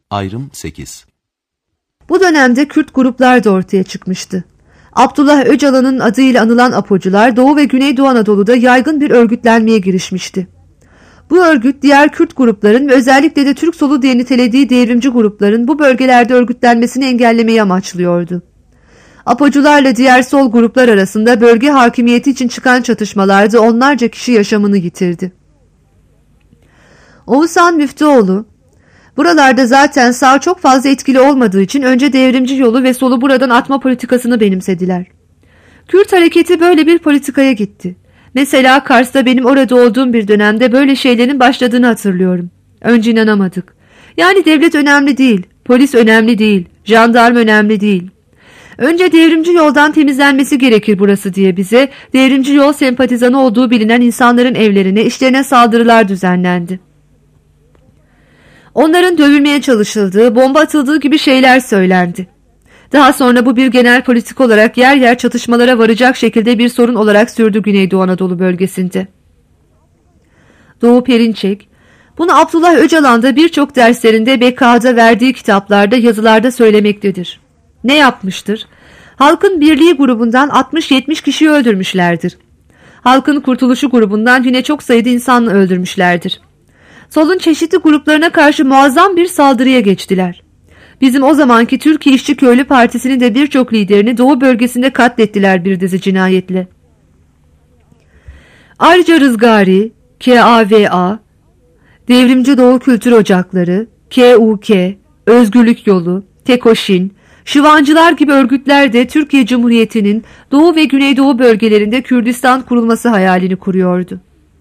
Ayrım 8. Bu dönemde Kürt gruplar da ortaya çıkmıştı. Abdullah Öcalan'ın adıyla anılan Apocular Doğu ve Güneydoğu Anadolu'da yaygın bir örgütlenmeye girişmişti. Bu örgüt diğer Kürt grupların ve özellikle de Türk solu diye nitelediği devrimci grupların bu bölgelerde örgütlenmesini engellemeyi amaçlıyordu. Apocularla diğer sol gruplar arasında bölge hakimiyeti için çıkan çatışmalarda onlarca kişi yaşamını yitirdi. Oğuzhan Müftüoğlu, buralarda zaten sağ çok fazla etkili olmadığı için önce devrimci yolu ve solu buradan atma politikasını benimsediler. Kürt hareketi böyle bir politikaya gitti. Mesela Kars'ta benim orada olduğum bir dönemde böyle şeylerin başladığını hatırlıyorum. Önce inanamadık. Yani devlet önemli değil, polis önemli değil, jandarma önemli değil. Önce devrimci yoldan temizlenmesi gerekir burası diye bize, devrimci yol sempatizanı olduğu bilinen insanların evlerine, işlerine saldırılar düzenlendi. Onların dövülmeye çalışıldığı, bomba atıldığı gibi şeyler söylendi. Daha sonra bu bir genel politik olarak yer yer çatışmalara varacak şekilde bir sorun olarak sürdü Güneydoğu Anadolu bölgesinde. Doğu Perinçek, bunu Abdullah Öcalan da birçok derslerinde BK'da verdiği kitaplarda, yazılarda söylemektedir. Ne yapmıştır? Halkın Birliği grubundan 60-70 kişiyi öldürmüşlerdir. Halkın Kurtuluşu grubundan yine çok sayıda insanı öldürmüşlerdir. Solun çeşitli gruplarına karşı muazzam bir saldırıya geçtiler. Bizim o zamanki Türkiye İşçi Köylü Partisi'nin de birçok liderini Doğu bölgesinde katlettiler bir dizi cinayetle. Ayrıca Rızgari, KAVA, Devrimci Doğu Kültür Ocakları, KUK, Özgürlük Yolu, Tekoşin, Şıvancılar gibi örgütler de Türkiye Cumhuriyeti'nin Doğu ve Güneydoğu bölgelerinde Kürdistan kurulması hayalini kuruyordu.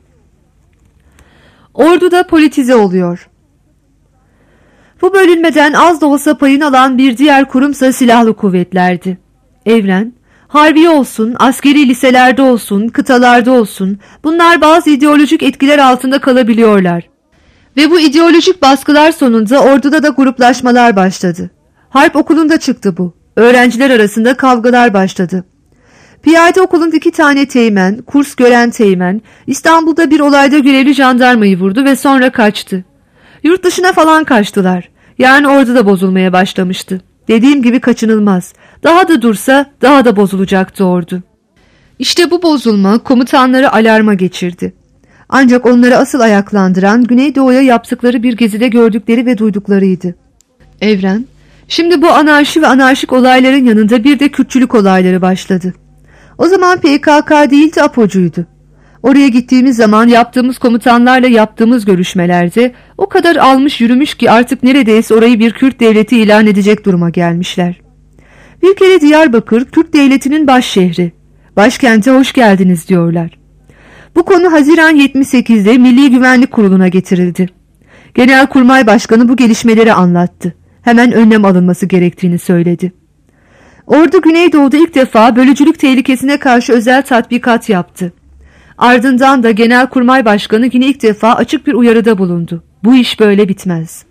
Ordu da politize oluyor. Bu bölünmeden az da olsa payını alan bir diğer kurumsa silahlı kuvvetlerdi. Evren, harbi olsun, askeri liselerde olsun, kıtalarda olsun, bunlar bazı ideolojik etkiler altında kalabiliyorlar. Ve bu ideolojik baskılar sonunda orduda da gruplaşmalar başladı. Harp okulunda çıktı bu. Öğrenciler arasında kavgalar başladı. Piyade okulunda 2 tane teğmen, kurs gören teğmen, İstanbul'da bir olayda görevli jandarmayı vurdu ve sonra kaçtı. Yurt dışına falan kaçtılar. Yani orada da bozulmaya başlamıştı. Dediğim gibi kaçınılmaz. Daha da dursa daha da bozulacaktı ordu. İşte bu bozulma komutanları alarma geçirdi. Ancak onları asıl ayaklandıran Güneydoğu'ya yaptıkları bir gezide gördükleri ve duyduklarıydı. Evren, şimdi bu anarşi ve anarşik olayların yanında bir de Kürtçülük olayları başladı. O zaman PKK değil de APO'cuydu. Oraya gittiğimiz zaman yaptığımız komutanlarla yaptığımız görüşmelerde o kadar almış yürümüş ki artık neredeyse orayı bir Kürt devleti ilan edecek duruma gelmişler. Bir kere Diyarbakır Kürt devletinin baş şehri. Başkente hoş geldiniz diyorlar. Bu konu Haziran 78'de Milli Güvenlik Kurulu'na getirildi. Genelkurmay Başkanı bu gelişmeleri anlattı. Hemen önlem alınması gerektiğini söyledi. Ordu Güneydoğu'da ilk defa bölücülük tehlikesine karşı özel tatbikat yaptı. Ardından da Genelkurmay Başkanı yine ilk defa açık bir uyarıda bulundu. Bu iş böyle bitmez.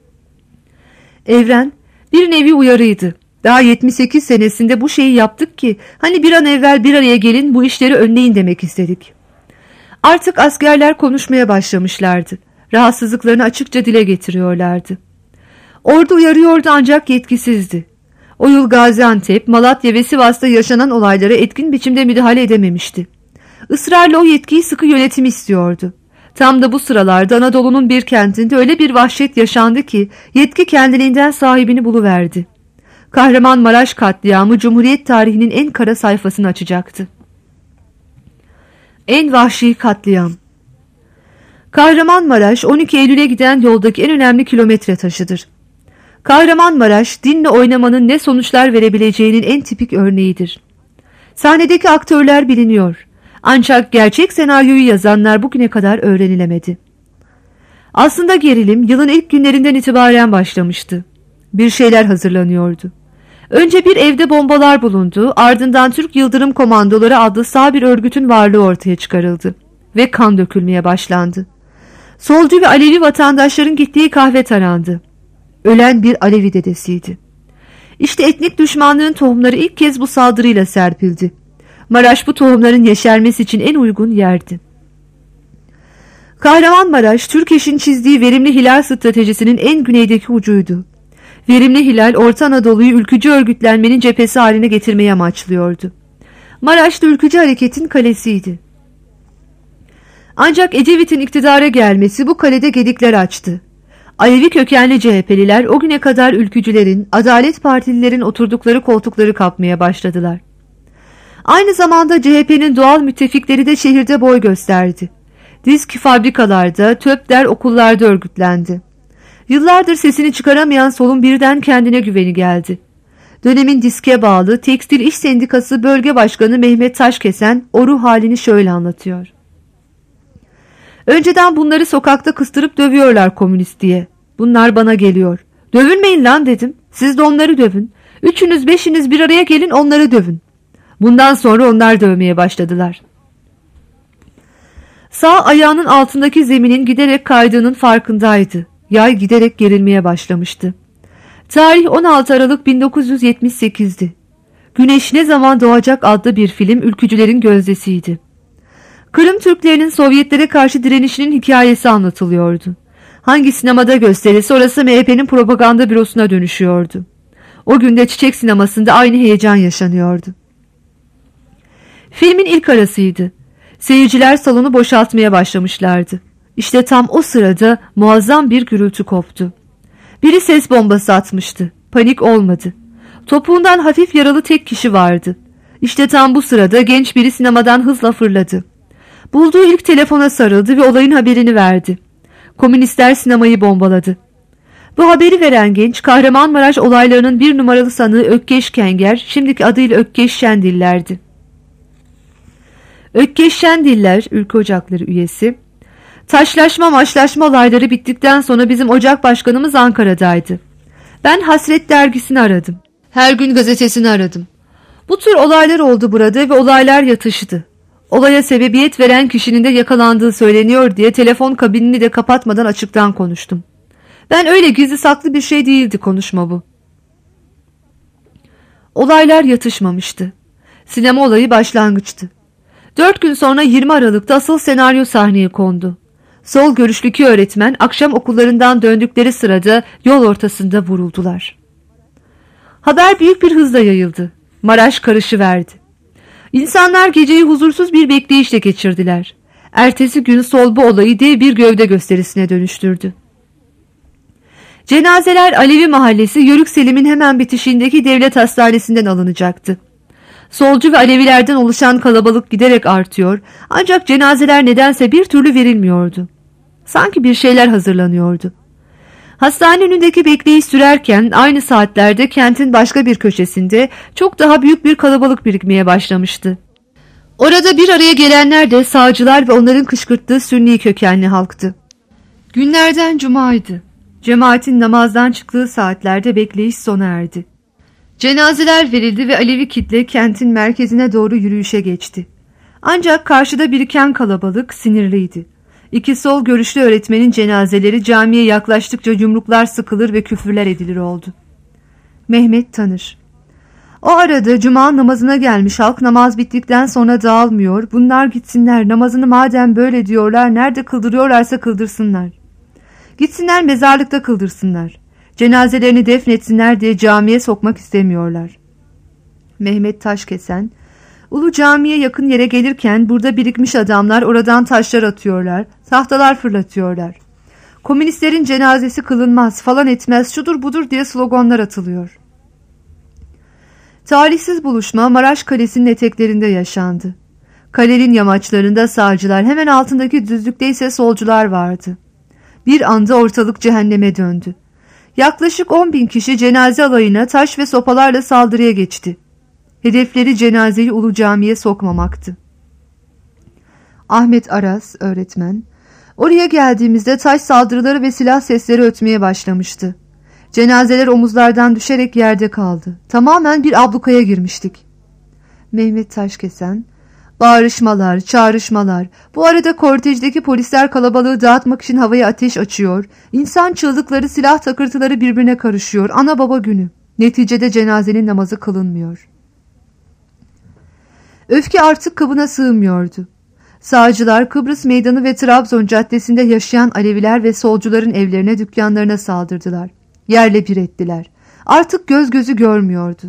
Evren bir nevi uyarıydı. Daha 78 senesinde bu şeyi yaptık ki hani bir an evvel bir araya gelin bu işleri önleyin demek istedik. Artık askerler konuşmaya başlamışlardı. Rahatsızlıklarını açıkça dile getiriyorlardı. Ordu uyarıyordu ancak yetkisizdi. O yıl Gaziantep, Malatya ve Sivas'ta yaşanan olaylara etkin biçimde müdahale edememişti. Israrla o yetkiyi sıkı yönetim istiyordu. Tam da bu sıralarda Anadolu'nun bir kentinde öyle bir vahşet yaşandı ki yetki kendiliğinden sahibini buluverdi. Kahramanmaraş katliamı Cumhuriyet tarihinin en kara sayfasını açacaktı. En vahşi katliam. Kahramanmaraş 12 Eylül'e giden yoldaki en önemli kilometre taşıdır. Kahramanmaraş dinle oynamanın ne sonuçlar verebileceğinin en tipik örneğidir. Sahnedeki aktörler biliniyor. Ancak gerçek senaryoyu yazanlar bugüne kadar öğrenilemedi. Aslında gerilim yılın ilk günlerinden itibaren başlamıştı. Bir şeyler hazırlanıyordu. Önce bir evde bombalar bulundu, ardından Türk Yıldırım Komandoları adlı sağ bir örgütün varlığı ortaya çıkarıldı ve kan dökülmeye başlandı. Solcu ve Alevi vatandaşların gittiği kahve tarandı. Ölen bir Alevi dedesiydi. İşte etnik düşmanlığın tohumları ilk kez bu saldırıyla serpildi. Maraş bu tohumların yeşermesi için en uygun yerdi. Kahramanmaraş, Türkeş'in çizdiği verimli hilal stratejisinin en güneydeki ucuydu. Verimli hilal, Orta Anadolu'yu ülkücü örgütlenmenin cephesi haline getirmeyi amaçlıyordu. Maraş da ülkücü hareketin kalesiydi. Ancak Ecevit'in iktidara gelmesi bu kalede gedikler açtı. Alevi kökenli CHP'liler o güne kadar ülkücülerin, Adalet Partililerin oturdukları koltukları kapmaya başladılar. Aynı zamanda CHP'nin doğal müttefikleri de şehirde boy gösterdi. Disk fabrikalarda, töpler okullarda örgütlendi. Yıllardır sesini çıkaramayan solun birden kendine güveni geldi. Dönemin diske bağlı Tekstil İş Sendikası Bölge Başkanı Mehmet Taşkesen o ruh halini şöyle anlatıyor. Önceden bunları sokakta kıstırıp dövüyorlar komünist diye. Bunlar bana geliyor. Dövülmeyin lan dedim. Siz de onları dövün. Üçünüz beşiniz bir araya gelin onları dövün. Bundan sonra onlar dövmeye başladılar. Sağ ayağının altındaki zeminin giderek kaydığının farkındaydı. Yay giderek gerilmeye başlamıştı. Tarih 16 Aralık 1978'di. Güneş ne zaman doğacak adlı bir film ülkücülerin gözdesiydi. Kırım Türklerinin Sovyetlere karşı direnişinin hikayesi anlatılıyordu. Hangi sinemada gösterilse orası MHP'nin propaganda bürosuna dönüşüyordu. O günde Çiçek Sineması'nda aynı heyecan yaşanıyordu. Filmin ilk arasıydı. Seyirciler salonu boşaltmaya başlamışlardı. İşte tam o sırada muazzam bir gürültü koptu. Biri ses bombası atmıştı. Panik olmadı. Topuğundan hafif yaralı tek kişi vardı. İşte tam bu sırada genç biri sinemadan hızla fırladı. Bulduğu ilk telefona sarıldı ve olayın haberini verdi. Komünistler sinemayı bombaladı. Bu haberi veren genç Kahramanmaraş olaylarının bir numaralı sanığı Ökkeş Kenger, şimdiki adıyla Ökkeş Şendiller'di. Ökkeş Şendiller, Ülke Ocakları üyesi, taşlaşma maçlaşma olayları bittikten sonra bizim ocak başkanımız Ankara'daydı. Ben Hasret dergisini aradım. Her gün gazetesini aradım. Bu tür olaylar oldu burada ve olaylar yatıştı. Olaya sebebiyet veren kişinin de yakalandığı söyleniyor diye telefon kabinini de kapatmadan açıktan konuştum. Ben öyle gizli saklı bir şey değildi konuşma bu. Olaylar yatışmamıştı. Sinema olayı başlangıçtı. 4 gün sonra 20 Aralık'ta asıl senaryo sahneye kondu. Sol görüşlü 2 öğretmen akşam okullarından döndükleri sırada yol ortasında vuruldular. Haber büyük bir hızla yayıldı. Maraş karışıverdi. İnsanlar geceyi huzursuz bir bekleyişle geçirdiler. Ertesi gün sol bu olayı dev bir gövde gösterisine dönüştürdü. Cenazeler Alevi Mahallesi Yörük Selim'in hemen bitişiğindeki devlet hastanesinden alınacaktı. Solcu ve Alevilerden oluşan kalabalık giderek artıyor, ancak cenazeler nedense bir türlü verilmiyordu. Sanki bir şeyler hazırlanıyordu. Hastane önündeki bekleyiş sürerken aynı saatlerde kentin başka bir köşesinde çok daha büyük bir kalabalık birikmeye başlamıştı. Orada bir araya gelenler de sağcılar ve onların kışkırttığı Sünni kökenli halktı. Günlerden cumaydı. Cemaatin namazdan çıktığı saatlerde bekleyiş sona erdi. Cenazeler verildi ve Alevi kitle kentin merkezine doğru yürüyüşe geçti. Ancak karşıda biriken kalabalık sinirliydi. 2 sol görüşlü öğretmenin cenazeleri camiye yaklaştıkça yumruklar sıkılır ve küfürler edilir oldu. Mehmet tanır. O arada cuma namazına gelmiş halk namaz bittikten sonra dağılmıyor. Bunlar gitsinler, namazını madem böyle diyorlar, nerede kıldırıyorlarsa kıldırsınlar. Gitsinler mezarlıkta kıldırsınlar. Cenazelerini defnetsinler diye camiye sokmak istemiyorlar. Mehmet Taşkesen, Ulu Cami'ye yakın yere gelirken burada birikmiş adamlar oradan taşlar atıyorlar, tahtalar fırlatıyorlar. Komünistlerin cenazesi kılınmaz, falan etmez, şudur budur diye sloganlar atılıyor. Talihsiz buluşma Maraş Kalesi'nin eteklerinde yaşandı. Kalenin yamaçlarında sağcılar, hemen altındaki düzlükte ise solcular vardı. Bir anda ortalık cehenneme döndü. Yaklaşık 10.000 kişi cenaze alayına taş ve sopalarla saldırıya geçti. Hedefleri cenazeyi Ulu Cami'ye sokmamaktı. Ahmet Aras, öğretmen, oraya geldiğimizde taş saldırıları ve silah sesleri ötmeye başlamıştı. Cenazeler omuzlardan düşerek yerde kaldı. Tamamen bir ablukaya girmiştik. Mehmet Taşkesen, bağırışmalar, çağrışmalar. Bu arada kortejdeki polisler kalabalığı dağıtmak için havaya ateş açıyor. İnsan çığlıkları, silah takırtıları birbirine karışıyor. Ana baba günü. Neticede cenazenin namazı kılınmıyor. Öfke artık kabına sığmıyordu. Sağcılar Kıbrıs Meydanı ve Trabzon Caddesi'nde yaşayan Aleviler ve solcuların evlerine, dükkanlarına saldırdılar. Yerle bir ettiler. Artık göz gözü görmüyordu.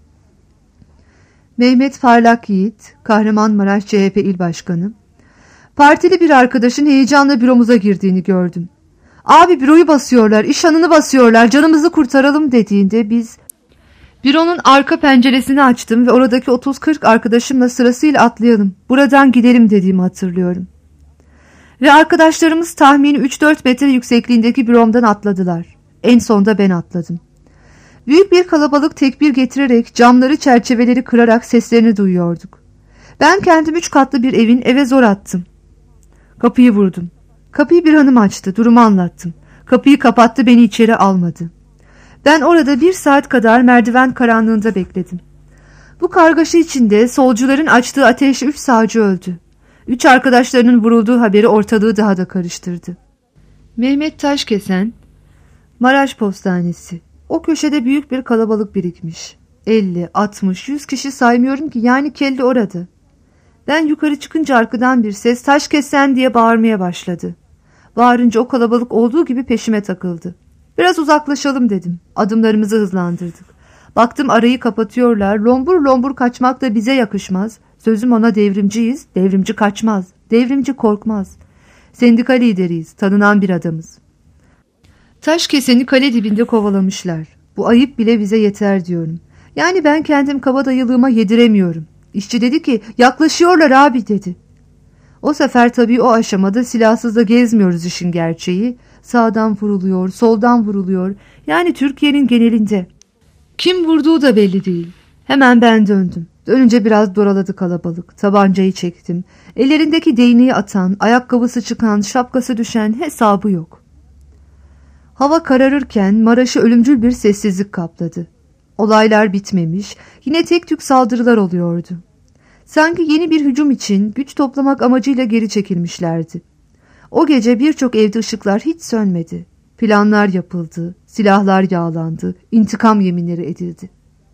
Mehmet Parlak Yiğit, Kahramanmaraş CHP İl Başkanı, partili bir arkadaşın heyecanla büromuza girdiğini gördüm. "Abi büroyu basıyorlar, iş hanını basıyorlar, canımızı kurtaralım" dediğinde biz büronun arka penceresini açtım ve oradaki 30-40 arkadaşımla sırasıyla "Atlayalım, buradan gidelim" dediğimi hatırlıyorum. Ve arkadaşlarımız tahmini 3-4 metre yüksekliğindeki büromdan atladılar. En sonda ben atladım. Büyük bir kalabalık tekbir getirerek, camları çerçeveleri kırarak seslerini duyuyorduk. Ben kendim 3 katlı bir evin eve zor attım. Kapıyı vurdum. Kapıyı bir hanım açtı, durumu anlattım. Kapıyı kapattı, beni içeri almadı. Ben orada 1 saat kadar merdiven karanlığında bekledim. Bu kargaşa içinde solcuların açtığı ateşle 3 sağcı öldü. 3 arkadaşlarının vurulduğu haberi ortalığı daha da karıştırdı. Mehmet Taşkesen, Maraş Postanesi. O köşede büyük bir kalabalık birikmiş. 50, 60, 100 kişi saymıyorum ki, yani kelle orada. Ben yukarı çıkınca arkadan bir ses "Taşkesen" diye bağırmaya başladı. Bağırınca o kalabalık olduğu gibi peşime takıldı. Biraz uzaklaşalım dedim. Adımlarımızı hızlandırdık. Baktım arayı kapatıyorlar. Lombur lombur kaçmak da bize yakışmaz. Sözüm ona, devrimciyiz. Devrimci kaçmaz. Devrimci korkmaz. Sendika lideriyiz. Tanınan bir adamız. Taşkesen'i kale dibinde kovalamışlar. Bu ayıp bile bize yeter diyorum. Yani ben kendim kabadayılığıma yediremiyorum. İşçi dedi ki "Yaklaşıyorlar abi" dedi. O sefer tabii o aşamada silahsız da gezmiyoruz, işin gerçeği. Sağdan vuruluyor, soldan vuruluyor. Yani Türkiye'nin genelinde. Kim vurduğu da belli değil. Hemen ben döndüm. Dönünce biraz doraladı kalabalık. Tabancayı çektim. Ellerindeki değneği atan, ayakkabısı çıkan, şapkası düşen hesabı yok. Hava kararırken Maraş'ı ölümcül bir sessizlik kapladı. Olaylar bitmemiş, yine tek tük saldırılar oluyordu. Sanki yeni bir hücum için güç toplamak amacıyla geri çekilmişlerdi. O gece birçok evde ışıklar hiç sönmedi. Planlar yapıldı, silahlar yağlandı, intikam yeminleri edildi.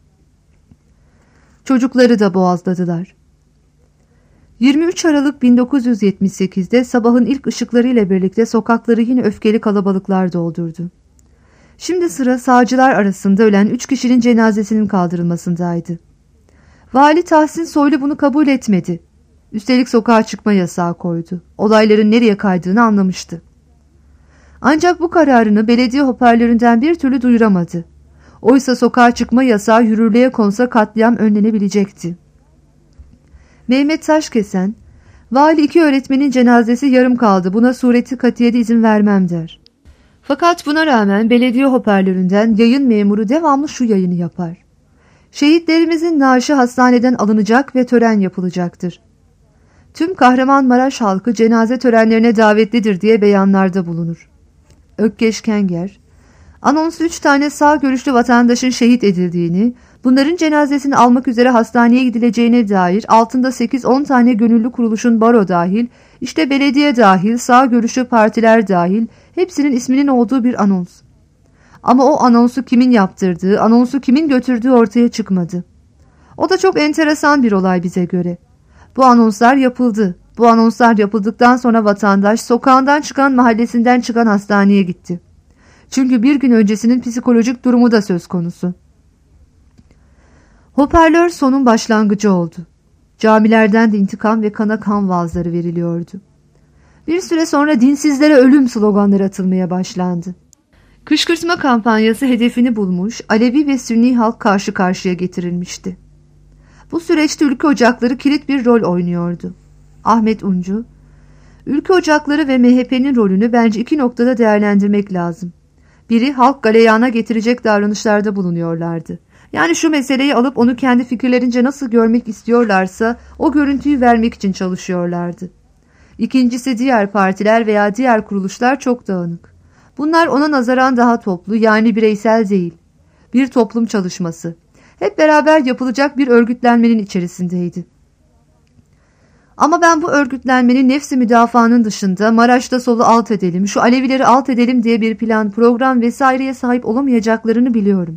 Çocukları da boğazladılar. 23 Aralık 1978'de sabahın ilk ışıklarıyla birlikte sokakları yine öfkeli kalabalıklar doldurdu. Şimdi sıra sağcılar arasında ölen 3 kişinin cenazesinin kaldırılmasındaydı. Vali Tahsin Soylu bunu kabul etmedi. Üstelik sokağa çıkma yasağı koydu. Olayların nereye kaydığını anlamıştı. Ancak bu kararını belediye hoparlöründen bir türlü duyuramadı. Oysa sokağa çıkma yasağı yürürlüğe konsa katliam önlenebilecekti. Mehmet Taşkesen, "Vali 2 öğretmenin cenazesi yarım kaldı. Buna sureti katiyede izin vermem" der. Fakat buna rağmen belediye hoparlöründen yayın memuru devamlı şu yayını yapar: "Şehitlerimizin naaşı hastaneden alınacak ve tören yapılacaktır. Tüm Kahramanmaraş halkı cenaze törenlerine davetlidir" diye beyanlarda bulunur. Ökkeş Kenger, anonsu 3 tane sağ görüşlü vatandaşın şehit edildiğini, bunların cenazesini almak üzere hastaneye gidileceğine dair altında 8-10 tane gönüllü kuruluşun, baro dahil, işte belediye dahil, sağ görüşlü partiler dahil, hepsinin isminin olduğu bir anons. Ama o anonsu kimin yaptırdığı, anonsu kimin götürdüğü ortaya çıkmadı. O da çok enteresan bir olay bize göre. Bu anonslar yapıldı. Bu anonslar yapıldıktan sonra vatandaş sokağından çıkan, mahallesinden çıkan hastaneye gitti. Çünkü bir gün öncesinin psikolojik durumu da söz konusu. Hoparlör sonun başlangıcı oldu. Camilerden de intikam ve kana kan vaazları veriliyordu. Bir süre sonra "Dinsizlere ölüm" sloganları atılmaya başlandı. Kışkırtma kampanyası hedefini bulmuş, Alevi ve Sünni halk karşı karşıya getirilmişti. Bu süreçte ülke ocakları kilit bir rol oynuyordu. Ahmet Uncu, ülke ocakları ve MHP'nin rolünü bence 2 noktada değerlendirmek lazım. Biri, halk galeyana getirecek davranışlarda bulunuyorlardı. Yani şu meseleyi alıp onu kendi fikirlerince nasıl görmek istiyorlarsa o görüntüyü vermek için çalışıyorlardı. İkincisi, diğer partiler veya diğer kuruluşlar çok dağınık. Bunlar ona nazaran daha toplu, yani bireysel değil. Bir toplum çalışması. Hep beraber yapılacak bir örgütlenmenin içerisindeydi. Ama ben bu örgütlenmenin nefsi müdafaanın dışında Maraş'ta solu alt edelim, şu Alevileri alt edelim diye bir plan, program vesaireye sahip olamayacaklarını biliyorum.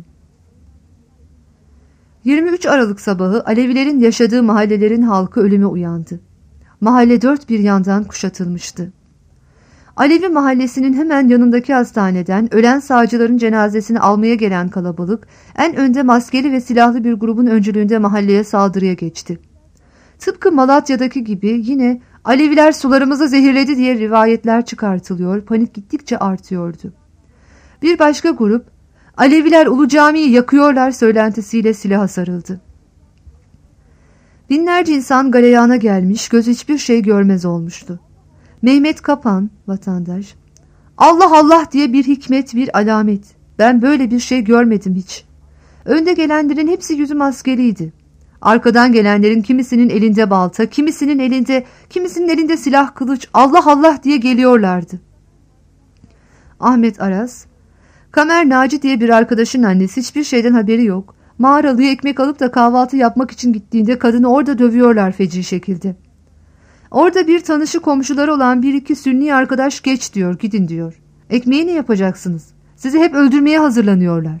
23 Aralık sabahı Alevilerin yaşadığı mahallelerin halkı ölüme uyandı. Mahalle dört bir yandan kuşatılmıştı. Alevi mahallesinin hemen yanındaki hastaneden ölen sağcıların cenazesini almaya gelen kalabalık en önde maskeli ve silahlı bir grubun öncülüğünde mahalleye saldırıya geçti. Tıpkı Malatya'daki gibi yine Aleviler sularımızı zehirledi diye rivayetler çıkartılıyor, panik gittikçe artıyordu. Bir başka grup Aleviler Ulu Cami'yi yakıyorlar söylentisiyle silaha sarıldı. Binlerce insan galeyana gelmiş, göz hiçbir şey görmez olmuştu. Mehmet Kapan, vatandaş, Allah Allah diye bir hikmet, bir alamet. Ben böyle bir şey görmedim hiç. Önde gelenlerin hepsi yüzü maskeliydi. Arkadan gelenlerin kimisinin elinde balta, kimisinin elinde silah, kılıç, Allah Allah diye geliyorlardı. Ahmet Aras, Kamer Naci diye bir arkadaşın annesi, hiçbir şeyden haberi yok. Mağaralıya ekmek alıp da kahvaltı yapmak için gittiğinde kadını orada dövüyorlar feci şekilde. Orada bir tanışı komşuları olan bir iki Sünni arkadaş geç diyor, gidin diyor. Ekmeği ne yapacaksınız? Sizi hep öldürmeye hazırlanıyorlar.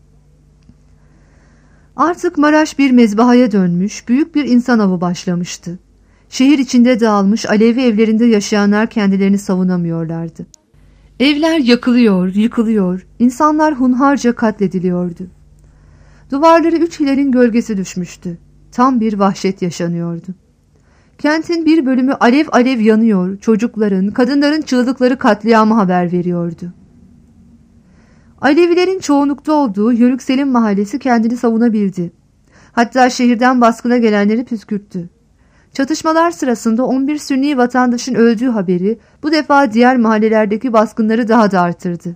Artık Maraş bir mezbahaya dönmüş, büyük bir insan avı başlamıştı. Şehir içinde dağılmış Alevi evlerinde yaşayanlar kendilerini savunamıyorlardı. Evler yakılıyor, yıkılıyor, insanlar hunharca katlediliyordu. Duvarları üç hilalin gölgesi düşmüştü. Tam bir vahşet yaşanıyordu. Kentin bir bölümü alev alev yanıyor, çocukların, kadınların çığlıkları katliamı haber veriyordu. Alevilerin çoğunlukta olduğu Yörük Selim mahallesi kendini savunabildi. Hatta şehirden baskına gelenleri püskürttü. Çatışmalar sırasında 11 Sünni vatandaşın öldüğü haberi bu defa diğer mahallelerdeki baskınları daha da artırdı.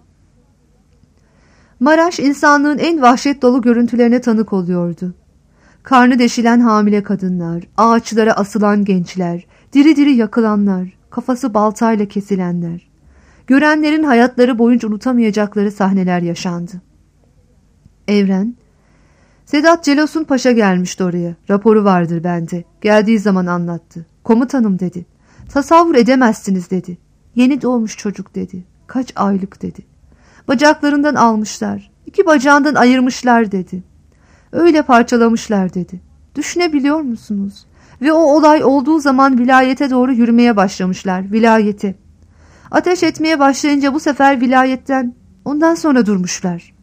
Maraş insanlığın en vahşet dolu görüntülerine tanık oluyordu. Karnı deşilen hamile kadınlar, ağaçlara asılan gençler, diri diri yakılanlar, kafası baltayla kesilenler. Görenlerin hayatları boyunca unutamayacakları sahneler yaşandı. Evren, Sedat Celosun Paşa gelmişti oraya. Raporu vardır bende. Geldiği zaman anlattı. Komutanım dedi. Tasavvur edemezsiniz dedi. Yeni doğmuş çocuk dedi. Kaç aylık dedi. Bacaklarından almışlar. 2 bacağından ayırmışlar dedi. Öyle parçalamışlar dedi. Düşünebiliyor musunuz? Ve o olay olduğu zaman vilayete doğru yürümeye başlamışlar. Vilayete. Ateş etmeye başlayınca bu sefer vilayetten, ondan sonra durmuşlar.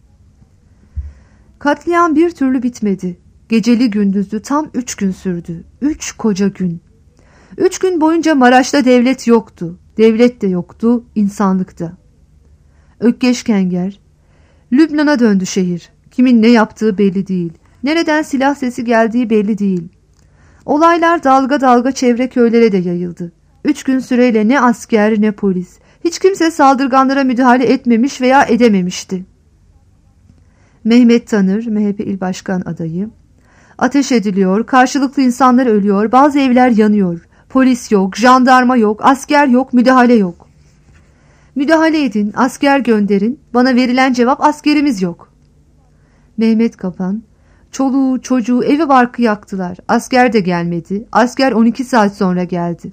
Katliam bir türlü bitmedi. Geceli gündüzlü tam 3 gün sürdü. 3 koca gün. 3 gün boyunca Maraş'ta devlet yoktu. Devlet de yoktu, insanlık da. Ökkeşkenger, Lübnan'a döndü şehir. Kimin ne yaptığı belli değil. Nereden silah sesi geldiği belli değil. Olaylar dalga dalga çevre köylere de yayıldı. 3 gün süreyle ne asker ne polis, hiç kimse saldırganlara müdahale etmemiş veya edememişti. Mehmet Tanır, MHP İl Başkan adayı, ateş ediliyor, karşılıklı insanlar ölüyor, bazı evler yanıyor. Polis yok, jandarma yok, asker yok, müdahale yok. Müdahale edin, asker gönderin, bana verilen cevap askerimiz yok. Mehmet Kapan, çoluğu çocuğu evi barkı yaktılar, asker de gelmedi, asker 12 saat sonra geldi.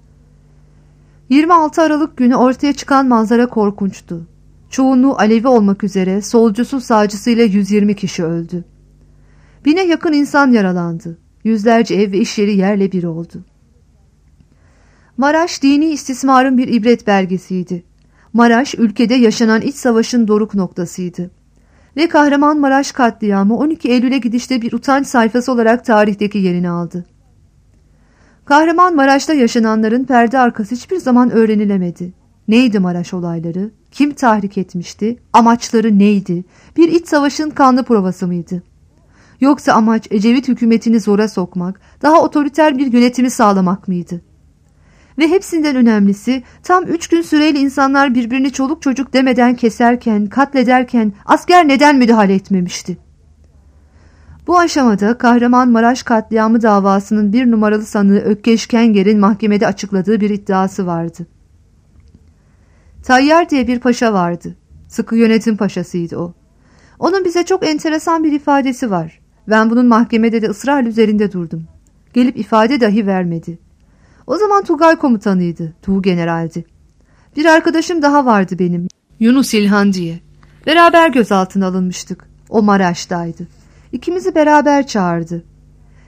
26 Aralık günü ortaya çıkan manzara korkunçtu. Çoğunluğu Alevi olmak üzere solcusu sağcısıyla 120 kişi öldü. 1000'e yakın insan yaralandı. Yüzlerce ev ve iş yeri yerle bir oldu. Maraş dini istismarın bir ibret belgesiydi. Maraş ülkede yaşanan iç savaşın doruk noktasıydı. Ve Kahramanmaraş katliamı 12 Eylül'e gidişte bir utanç sayfası olarak tarihteki yerini aldı. Kahramanmaraş'ta yaşananların perde arkası hiçbir zaman öğrenilemedi. Neydi Maraş olayları? Kim tahrik etmişti? Amaçları neydi? Bir iç savaşın kanlı provası mıydı? Yoksa amaç Ecevit hükümetini zora sokmak, daha otoriter bir yönetimi sağlamak mıydı? Ve hepsinden önemlisi, tam 3 gün süreyle insanlar birbirini çoluk çocuk demeden keserken, katlederken asker neden müdahale etmemişti? Bu aşamada Kahramanmaraş katliamı davasının 1 numaralı sanığı Ökkeşkenger'in mahkemede açıkladığı bir iddiası vardı. Tayyar diye bir paşa vardı. Sıkı yönetim paşasıydı o. Onun bize çok enteresan bir ifadesi var. Ben bunun mahkemede de ısrarla üzerinde durdum. Gelip ifade dahi vermedi. O zaman Tugay komutanıydı, Tuğgeneraldi. Bir arkadaşım daha vardı benim, Yunus İlhan diye. Beraber gözaltına alınmıştık. O Maraş'taydı. İkimizi beraber çağırdı.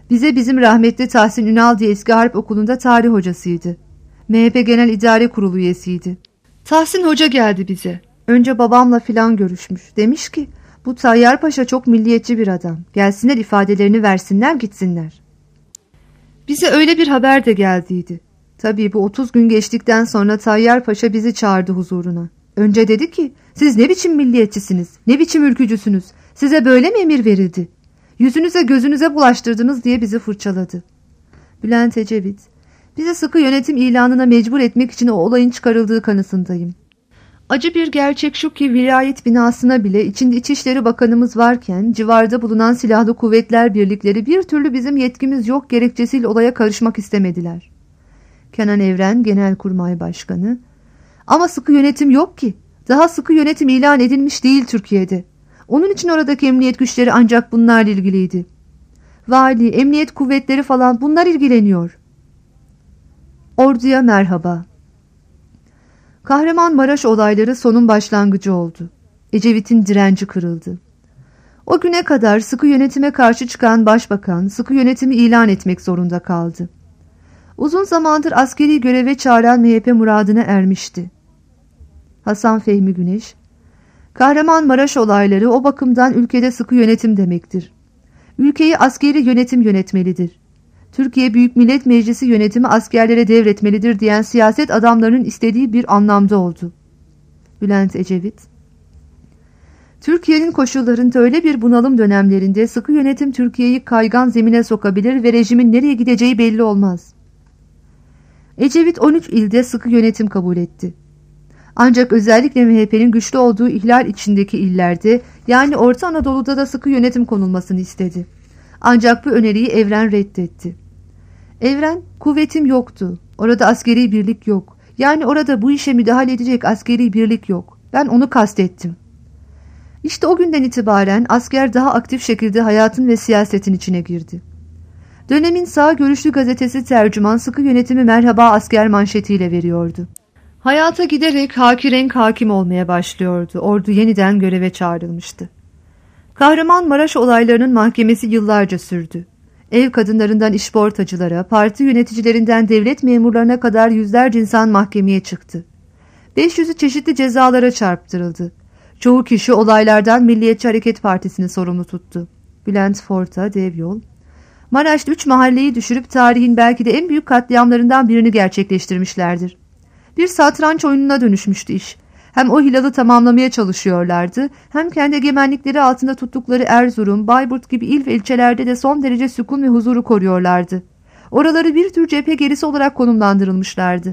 Bize bizim rahmetli Tahsin Ünal diye eski harp okulunda tarih hocasıydı. MHP Genel İdare Kurulu üyesiydi. Tahsin Hoca geldi bize. Önce babamla filan görüşmüş. Demiş ki bu Tayyar Paşa çok milliyetçi bir adam. Gelsinler ifadelerini versinler gitsinler. Bize öyle bir haber de geldiydi. Tabii bu 30 gün geçtikten sonra Tayyar Paşa bizi çağırdı huzuruna. Önce dedi ki siz ne biçim milliyetçisiniz, ne biçim ülkücüsünüz, size böyle mi emir verildi? Yüzünüze gözünüze bulaştırdınız diye bizi fırçaladı. Bülent Ecevit, bizi sıkı yönetim ilanına mecbur etmek için o olayın çıkarıldığı kanısındayım. Acı bir gerçek şu ki vilayet binasına bile içinde İçişleri Bakanımız varken civarda bulunan silahlı kuvvetler birlikleri bir türlü bizim yetkimiz yok gerekçesiyle olaya karışmak istemediler. Kenan Evren Genelkurmay Başkanı, ama sıkı yönetim yok ki, daha sıkı yönetim ilan edilmiş değil Türkiye'de. Onun için oradaki emniyet güçleri ancak bunlarla ilgiliydi. Vali, emniyet kuvvetleri falan bunlar ilgileniyor. Orduya merhaba. Kahramanmaraş olayları sonun başlangıcı oldu. Ecevit'in direnci kırıldı. O güne kadar sıkı yönetime karşı çıkan başbakan sıkı yönetimi ilan etmek zorunda kaldı. Uzun zamandır askeri göreve çağıran MHP muradına ermişti. Hasan Fehmi Güneş, Kahramanmaraş olayları o bakımdan ülkede sıkı yönetim demektir. Ülkeyi askeri yönetim yönetmelidir. Türkiye Büyük Millet Meclisi yönetimi askerlere devretmelidir diyen siyaset adamlarının istediği bir anlamda oldu. Bülent Ecevit, Türkiye'nin koşullarında öyle bir bunalım dönemlerinde sıkı yönetim Türkiye'yi kaygan zemine sokabilir ve rejimin nereye gideceği belli olmaz. Ecevit 13 ilde sıkı yönetim kabul etti. Ancak özellikle MHP'nin güçlü olduğu ihlal içindeki illerde, yani Orta Anadolu'da da sıkı yönetim konulmasını istedi. Ancak bu öneriyi Evren reddetti. Evren, kuvvetim yoktu. Orada askeri birlik yok. Yani orada bu işe müdahale edecek askeri birlik yok. Ben onu kastettim. İşte o günden itibaren asker daha aktif şekilde hayatın ve siyasetin içine girdi. Dönemin sağ görüşlü gazetesi Tercüman sıkı yönetimi merhaba asker manşetiyle veriyordu. Hayata giderek hakirenk hakim olmaya başlıyordu. Ordu yeniden göreve çağrılmıştı. Kahramanmaraş olaylarının mahkemesi yıllarca sürdü. Ev kadınlarından işportacılara, parti yöneticilerinden devlet memurlarına kadar yüzlerce insan mahkemeye çıktı. 500'ü çeşitli cezalara çarptırıldı. Çoğu kişi olaylardan Milliyetçi Hareket Partisi'ni sorumlu tuttu. Bülent Forta, Devyol, Maraş'ta 3 mahalleyi düşürüp tarihin belki de en büyük katliamlarından birini gerçekleştirmişlerdir. Bir satranç oyununa dönüşmüştü iş. Hem o hilalı tamamlamaya çalışıyorlardı, hem kendi egemenlikleri altında tuttukları Erzurum, Bayburt gibi il ve ilçelerde de son derece sükun ve huzuru koruyorlardı. Oraları bir tür cephe gerisi olarak konumlandırılmışlardı.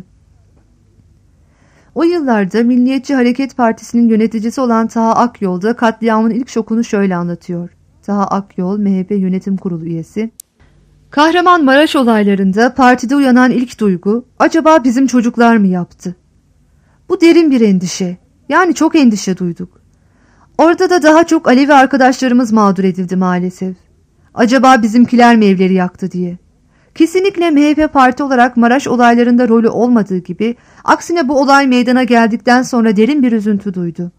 O yıllarda Milliyetçi Hareket Partisi'nin yöneticisi olan Taha Akyol da katliamın ilk şokunu şöyle anlatıyor. Taha Akyol, MHP Yönetim Kurulu üyesi. Kahramanmaraş olaylarında partide uyanan ilk duygu, acaba bizim çocuklar mı yaptı? Bu derin bir endişe. Yani çok endişe duyduk. Orada da daha çok Alevi arkadaşlarımız mağdur edildi maalesef. Acaba bizimkiler mi evleri yaktı diye. Kesinlikle MHP parti olarak Maraş olaylarında rolü olmadığı gibi, aksine bu olay meydana geldikten sonra derin bir üzüntü duydu.